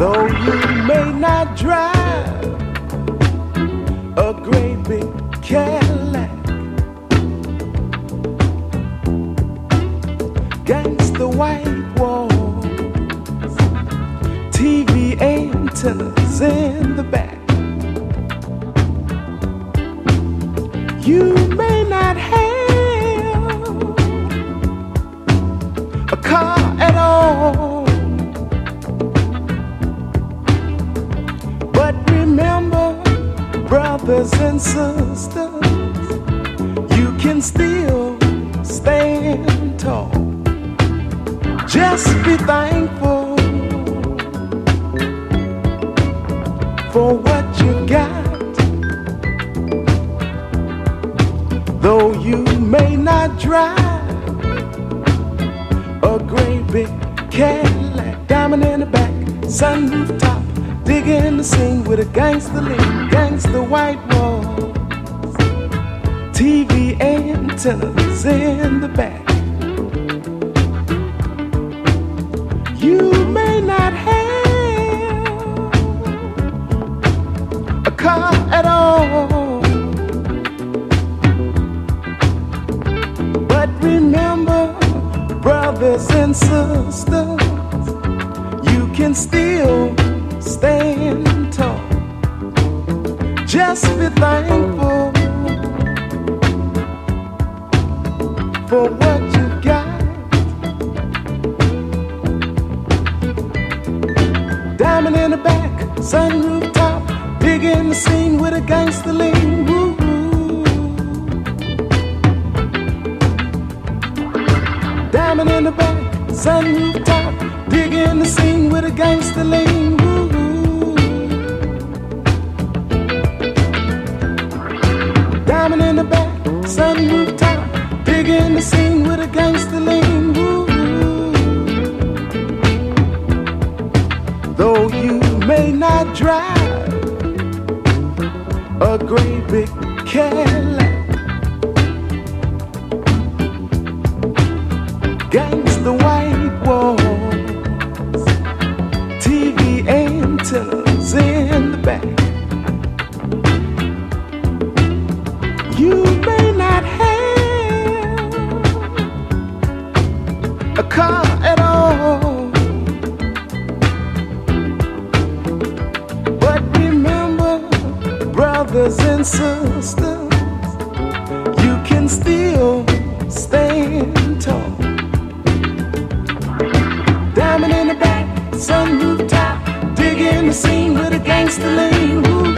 Though you may not drive a great big Cadillac, against the white walls, TV antennas in the back. You may not have a car at all, but remember, brothers and sisters, you can still stand tall. Just be thankful for what you got. Though you may not drive a great big Cadillac, diamond in the back, sunroof top, digging the scene with a gangster lean, gangster white walls, TV antennas in the back. You may not have a car at all, but remember, brothers and sisters, you can still stand tall. Just be thankful for what you got. Diamond in the back, sunroof top, digging the scene with a gangster lean. Woo. Diamond in the back, sunroof top, digging the scene with a gangster lean. Woo. Diamond in the back, sunroof top, digging the scene with a gangster lean. Woo. Though you may not drive a great big Cadillac, against the white walls, TV antennas in the back. You may not have a car at all, but remember, brothers and sisters, you can still stand tall. Diamond in the back, sunroof top, digging the scene with a gangster lean. Woo.